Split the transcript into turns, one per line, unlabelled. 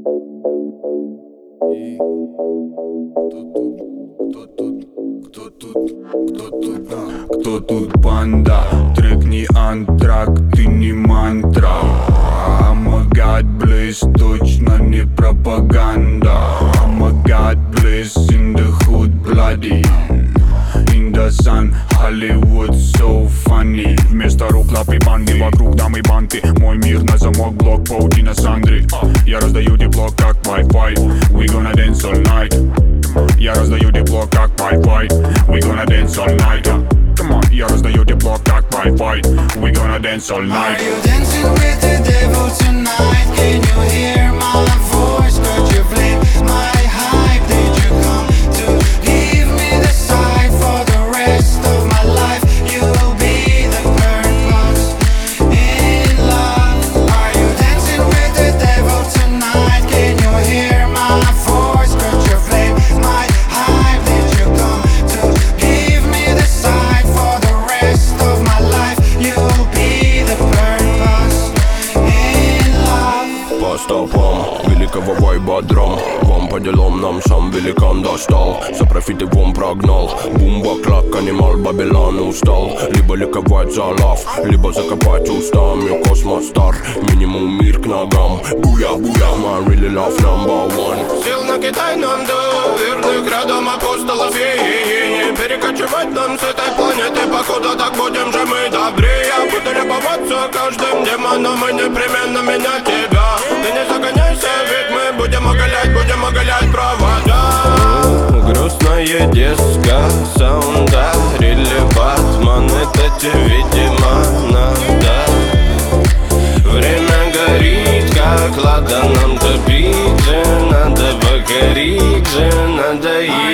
Кто тут банда? Трек не антрак, ты не мантра. Oh my God, please, точно не пропаганда. Oh my God, please, in the hood bloody, in the sun, Hollywood so funny. Вместо рук лапы банги, вокруг дамы банки. Мой мир на замок, блок, паутина Сандры. Я раздаю тепло, как Wi-Fi. We gonna dance all night. Я раздаю тепло, как Wi-Fi. We gonna dance all night. Come on, я раздаю тепло, как Wi-Fi. We gonna dance all night.
Are you dancing with the devil tonight? Can you hear my voice? Could you flame my hype? Did you come to give me the sight for the rest of my life? You will be the purpose in love. Are you dancing with the devil tonight? Can you hear my voice? Could you flame my hype? Did you come to give me the sight for the rest of my life? You will be the purpose in love.
По стопам великого вайба драм. Вам по делам, нам сам великан достал. За профиты вон прогнал. Бумба, клак, анимал, Бабилан устал. Либо ликовать за лав, либо закопать устами. Космос стар, минимум мир к ногам. Буя, буя, my really love number one.
Сил на Китай нам до верных рядом апостолов и не перекочевать нам с этой планеты. Походу так будем же мы добрее. Я буду любоваться каждым демоном и непременно менять тебя. Ты не загоняйся, ведь мы будем оголять провода. Грустная диска, саунда, реле Батман. Это тебе, видимо, надо. Время горит, как ладаном топить же. Надо покорить же, надо